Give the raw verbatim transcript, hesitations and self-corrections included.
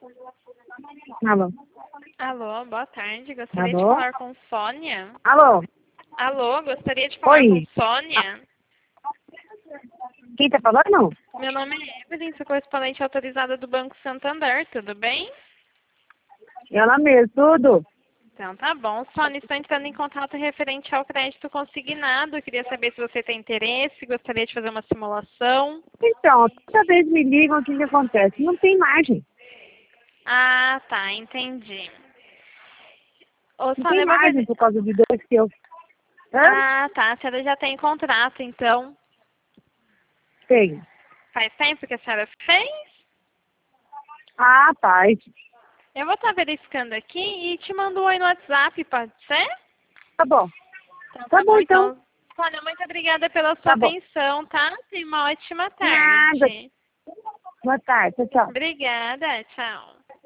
Alô? Alô, boa tarde. Gostaria Alô? de falar com Sônia. Alô? Alô, gostaria de falar Oi. com Sônia. Quem tá falando? Meu nome é Evelyn, sou correspondente autorizada do Banco Santander, tudo bem? Ela mesmo, tudo? Então tá bom. Sônia, estou entrando em contato referente ao crédito consignado. Queria saber se você tem interesse, gostaria de fazer uma simulação. Então, toda vez me ligam, o que que acontece? Não tem margem. Ah, tá, entendi. Ô, Não tem Sônia, eu vou margem ver... por causa de dois que eu... Hã? Ah, tá, a senhora já tem contrato, então. Tem. Faz tempo que a senhora fez? Ah, faz. Eu vou estar verificando aqui e te mando um oi no WhatsApp, pode ser? Tá bom. Então, Tá tá bom, bom, então. então. Sônia, muito obrigada pela sua Tá bom. atenção, tá? Tenha uma ótima Nada. tarde. Boa tarde, tchau, tchau. Obrigada, tchau.